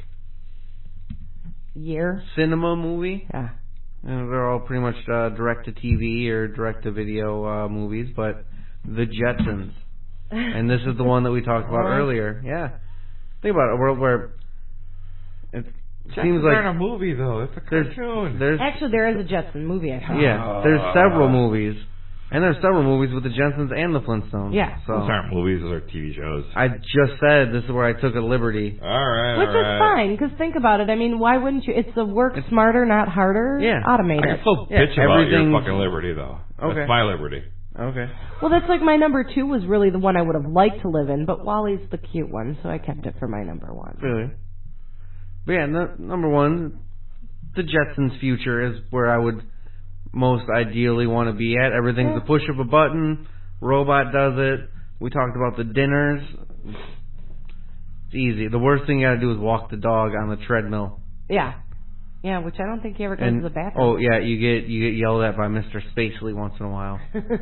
year cinema movie. Yeah. And they're all pretty much direct-to-TV or direct-to-video movies, but The Jetsons. And this is the one that we talked about earlier. Yeah. Think about it, a world where it seems like... It's not a movie, though. It's a cartoon. Actually, there is a Jetson movie, I thought. Yeah, there's several movies And there's several movies with the Jetsons and the Flintstones. Yeah. So Those aren't movies; those are TV shows. I just said this is where I took a liberty. All right, Which is fine, because think about it. I mean, why wouldn't you? It's a work smarter, not harder. Yeah. Automate I it. can still Yeah, bitch about your everything- fucking liberty, though. Okay. That's my liberty. Okay. Well, that's like my number 2 was really the one I would have liked to live in, but Wally's the cute one, so I kept it for my number 1. Really? But yeah, number 1, the Jetsons' future is where I would most ideally want to be at. Everything's a push of a button. Robot does it. We talked about the dinners. It's easy. The worst thing you got to do is walk the dog on the treadmill. Yeah. Yeah, which I don't think he ever goes to the bathroom. Oh yeah, you get yelled at by Mr. Spacely once in a while.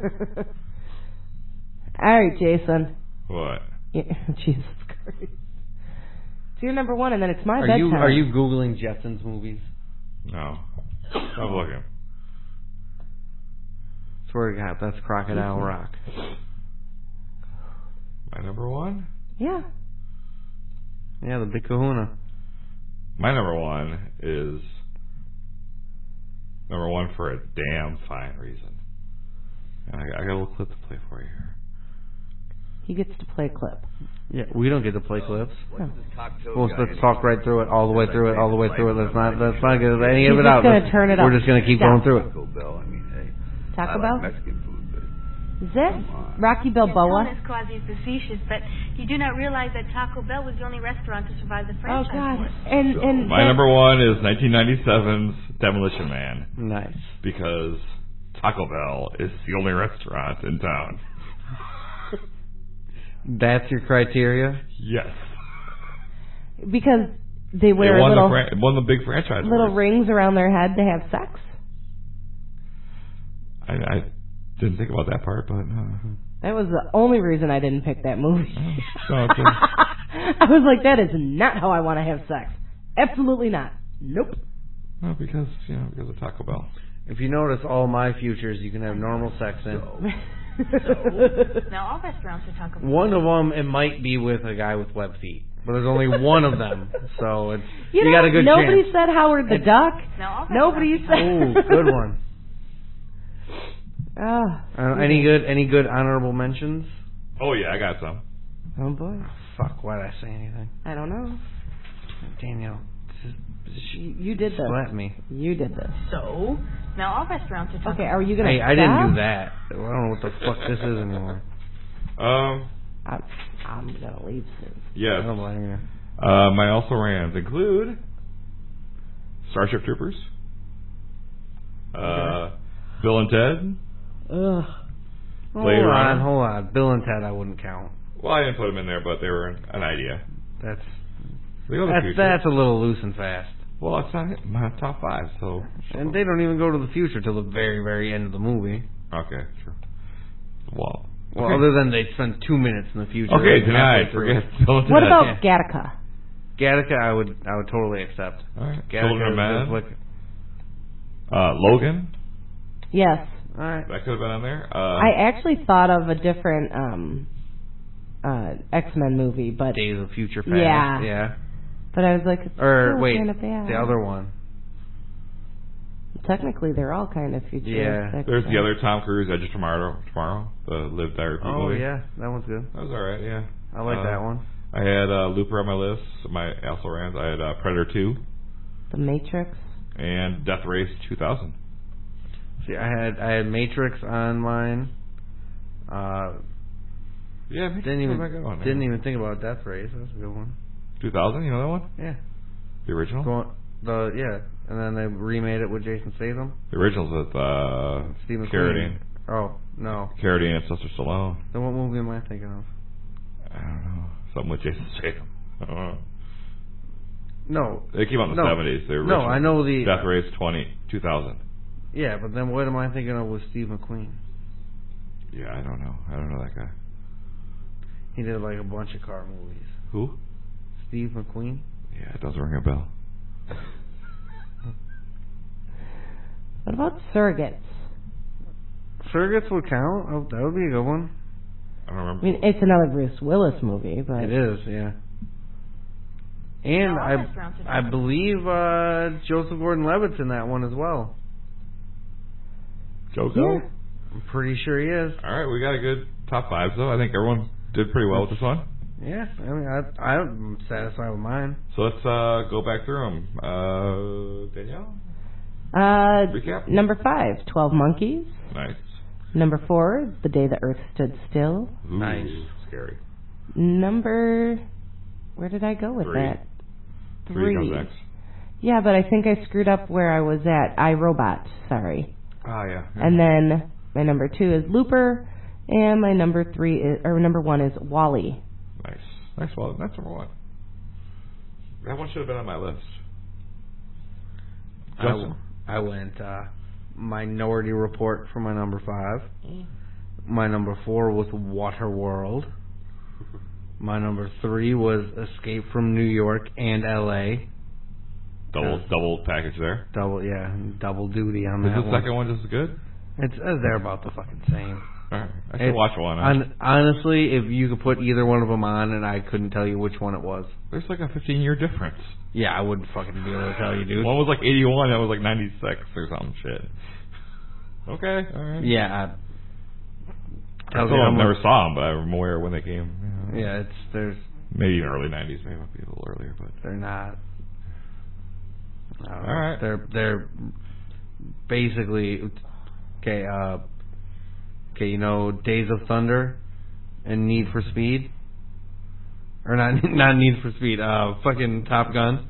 All right, Jason. What? Yeah, Jesus Christ. It's your number 1, and then it's my Are bedtime. you Googling Jetsons movies? No. Stop looking. Swear to God, that's Crocodile Rock. My number 1? Yeah. Yeah, the Big Kahuna. My number 1 is number 1 for a damn fine reason. And I got a little clip to play for you here. He gets to play a clip. Yeah, we don't get to play clips. Huh. Well, let's talk right through it, all the way through it, all the way through it. Let's not get any of He's it out. just gonna turn it We're up. just gonna keep Stop. going through it. Taco Bell. I mean, hey. Taco I like Bell? Mexican food, but Is it? Rocky Your tone Balboa? is quasi-facetious, but you do not realize that Taco Bell was the only restaurant to survive the Oh, franchise God. war. And My number 1 is 1997's Demolition Man. Nice. Because Taco Bell is the only restaurant in town. That's your criteria? Yes. because they They wear won, little won the big franchise little awards. rings around their head to have sex. I didn't think about that part, but... That was the only reason I didn't pick that movie. So it's I was like, that is not how I want to have sex. Absolutely not. Nope. well, because of Taco Bell. If you notice all my futures, you can have normal sex in. Now, all restaurants are Taco Bell. One of them, it might be with a guy with web feet. But there's only one of them, so it's you got a good nobody chance. said Howard the Duck. Now, all Nobody restaurants said. Ooh, good one. Oh, Any good honorable mentions? Oh, yeah, I got some. oh boy. Fuck, why did I say anything? I don't know. Danielle, You did this. slap me. You did this. So, now all restaurants are Taco Okay, Bell. are you gonna? Hey, I didn't stop? do that. I don't know what the fuck this is anymore. I'm gonna leave soon. Yes. I don't blame you. My also rans include Starship Troopers, Bill and Ted. Ugh. Blade Runner. Hold on. Bill and Ted I wouldn't count. Well, I didn't put them in there, but they were an idea. That's They go to the future. that's a little loose and fast. Well, it's not my top 5, so... And they don't even go to the future till the very, very end of the movie. Okay, sure. Well, Well, okay. other than they spend 2 minutes in the future. Okay, halfway tonight, through forget it. Bill and Ted. What about Gattaca? Gattaca, I would totally accept. All right. Gattaca Children of is Men. like, Logan. Yes. all right. That could have been on there. I actually thought of a different X-Men movie, but Days of Future Past. Yeah. Yeah. but I was like, it's Or still wait, kind of bad. the other one. Technically, they're all kind of futuristic. There's the other Tom Cruise, Edge of Tomorrow, the Live, Die, Repeat Oh movie. yeah, that one's good. That was alright, yeah. I like that one. I had Looper on my list, my also rans. I had Predator 2 The Matrix. and Death Race 2000. See, I had Matrix on mine. Yeah, Didn't even think about Death Race. That's a good one. 2000, you know that one? Yeah. The original? And then they remade it with Jason Statham. The original's with Steve McQueen. Carradine. Oh no. Carradine and Sylvester Stallone. Then what movie am I thinking of? I don't know. Something with Jason Statham. I don't know. No. They came out in the 70s. The original. No, I know the Death Race 2000. Yeah, but then what am I thinking of with Steve McQueen? Yeah, I don't know. I don't know that guy. He did like a bunch of car movies. Who? Steve McQueen? Yeah, it doesn't ring a bell. What about Surrogates? Surrogates would count. Oh, that would be a good one. I don't remember. I mean, it's another Bruce Willis movie, but It is, yeah. And Now, all restaurants are I Taco Bell. believe Joseph Gordon-Levitt's in that one as well. Jojo? I'm pretty sure he is. All right, we got a good top 5, though. I think everyone did pretty well with this one. Yeah, I mean, I'm satisfied with mine. So let's go back through them. Danielle? Recap? Number 5, 12 Monkeys. Nice. Number 4, The Day the Earth Stood Still. Ooh, Nice. Scary. Where did I go with 3. that? 3 comes next. Yeah, but I think I screwed up where I was at. iRobot, sorry. Oh, yeah. And then my number 2 is Looper, and my number 1 is Wall-E. Nice. Well, that's number 1. That one should have been on my list. I went Minority Report for my number 5. My number 4 was Waterworld. My number 3 was Escape from New York and L.A. Double package there. Double duty on that one. Is the second one just as good? They're about the fucking same. Alright, I should watch one. Honestly, if you could put either one of them on, and I couldn't tell you which one it was. There's like a 15-year difference. Yeah, I wouldn't fucking be able to tell you, dude. One was like 81, that was like 96 or some shit. Okay, alright. Yeah, I never saw them, but I'm aware when they came. Yeah, there's maybe even early 90s, maybe might be a little earlier, but they're not. All right. They're basically okay. You know, Days of Thunder and Need for Speed, or not Need for Speed. Fucking Top Gun.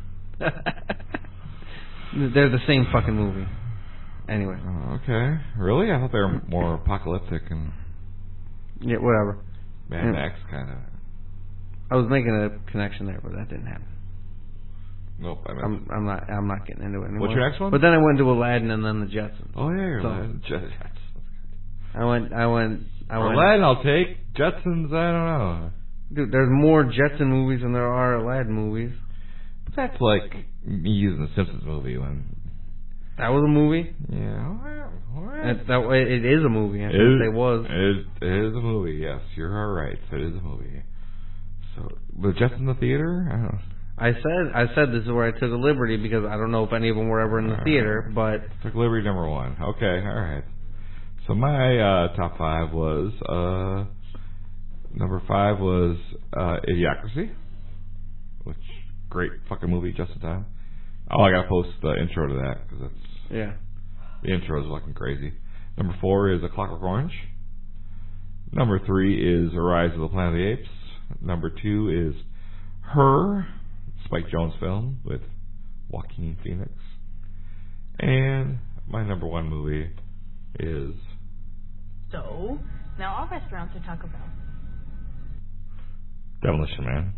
They're the same fucking movie. Anyway. Okay. Really? I thought they were more apocalyptic and. Yeah, whatever. Mad Max kind of. I was making a connection there, but that didn't happen. Nope. I'm not getting into it anymore. What's your next one? But then I went to Aladdin and then the Jetsons. Oh yeah, Aladdin. Jetsons. I went. Aladdin, I'll take. Jetsons, I don't know. Dude, there's more Jetson movies than there are Aladdin movies. But that's like me using the Simpsons movie when. That was a movie? Yeah. All right. It is a movie. I shouldn't say was. It is a movie, yes. You're all right. It is a movie. So, was Jetsons in the theater? I don't know. I said this is where I took a liberty because I don't know if any of them were ever in the theater, but... Took liberty number 1. Okay, all right. So my top 5 was... number 5 was Idiocracy. Which, great fucking movie, just in time. Oh, I gotta post the intro to that, because that's... Yeah. The intro is fucking crazy. Number 4 is A Clockwork Orange. Number 3 is Rise of the Planet of the Apes. Number 2 is Her, Spike Jonze film with Joaquin Phoenix. And my number 1 movie is... So, now all restaurants are Taco Bell. Demolition Man.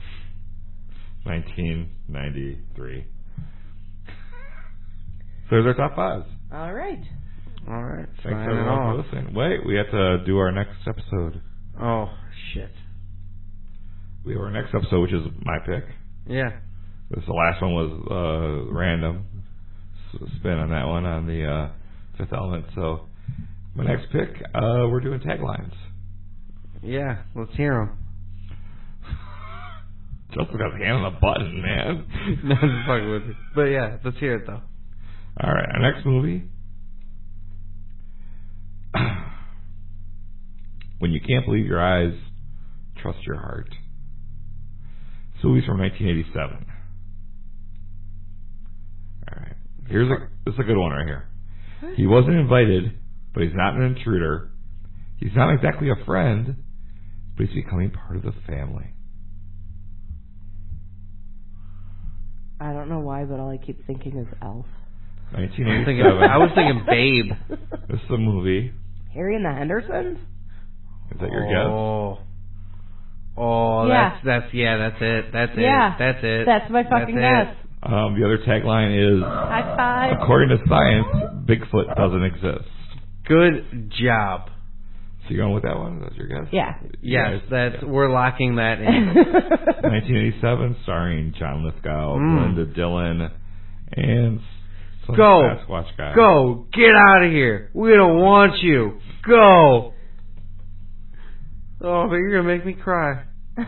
1993. So there's our top 5s. All right. Thanks everyone for listening. Wait, we have to do our next episode. Oh, shit. We have our next episode, which is my pick. Yeah. The last one was random spin on that one on the Fifth Element. So my next pick, we're doing taglines. Yeah, let's hear them. Justin got his hand on the button, man. No, I'm just fucking with you. But yeah, let's hear it though. All right, our next movie. When you can't believe your eyes, trust your heart. This movie's from 1987. All right, this is a good one right here. He wasn't invited, but he's not an intruder. He's not exactly a friend, but he's becoming part of the family. I don't know why, but all I keep thinking is Elf. 1987. I was thinking Babe. This is a movie. Harry and the Hendersons? Is that your guess? Oh, yeah. That's it. That's yeah. it. That's it. That's my fucking guess. The other tagline is, high five. According to science, Bigfoot doesn't exist. Good job. So you going with that one? That's your guess? Yeah. Yes, we're locking that in. 1987, starring John Lithgow, Linda Dillon, and some Sasquatch guy. Go! Get out of here! We don't want you! Go! Oh, but you're gonna make me cry.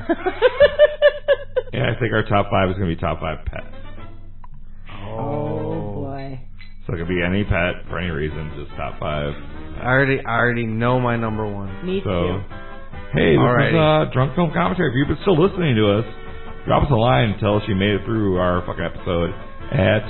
Yeah, I think our top 5 is gonna be top 5 pets. Oh boy. So it could be any pet for any reason, just top 5. I already know my number one. Me too. Hey, this is Drunk Film Commentary. If you've been still listening to us, drop us a line and tell us you made it through our fucking episode at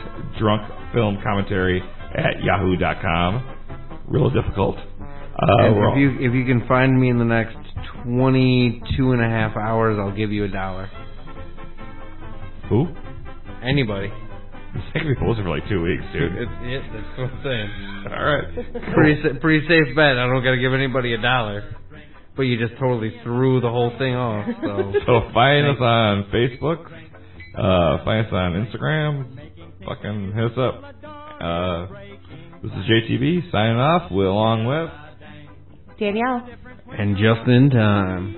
drunkfilmcommentary@yahoo.com. Real difficult. If you can find me in the next 22.5 hours, I'll give you $1. Who? Anybody. It's taking me closer for like 2 weeks, dude. That's what I'm saying. All right. Pretty safe bet. I don't got to give anybody $1. But you just totally threw the whole thing off. So find us on Facebook. Find us on Instagram. Fucking hit us up. This is JTB signing off. We're along with Danielle. And just in time.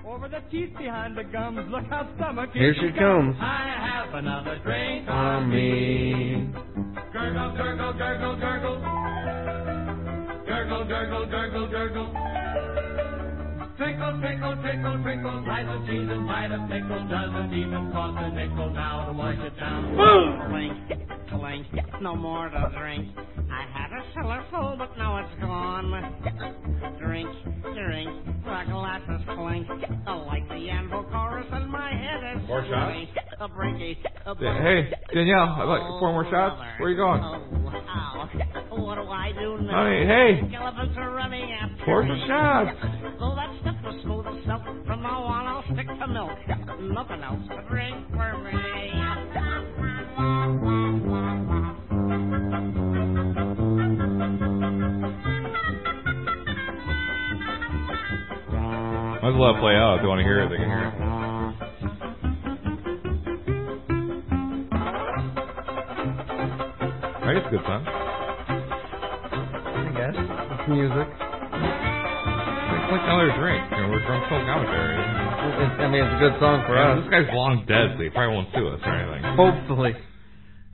Here she comes. I have another drink on me. Gurgle, gurgle, gurgle, gurgle. Gurgle, gurgle, gurgle, gurgle. Trickle, trickle, trickle, trickle. Slice of cheese and bite of pickle. Doesn't even cost a nickel now to wash it down. Clink, clink, no more to drink. I had a cellar full, but now it's gone. Drink, drink, the glasses clink. Like the anvil chorus, and my head is more shots. A breaky, Hey, Danielle, I'd like 4 more shots. Where are you going? Ow. What do I do now? Honey, hey. Elephants are running after Pour me. some shots. Though that stuff was smooth as silk, from now on I'll stick to milk. Nothing else to drink for me. Might as well let it play out. If they want to hear it, they can hear it. I guess it's a good song. I guess. It's music. It's like another drink. You know, we're Drunk Film Commentary. It's a good song for us. This guy's long dead, so he probably won't sue us or anything. Hopefully.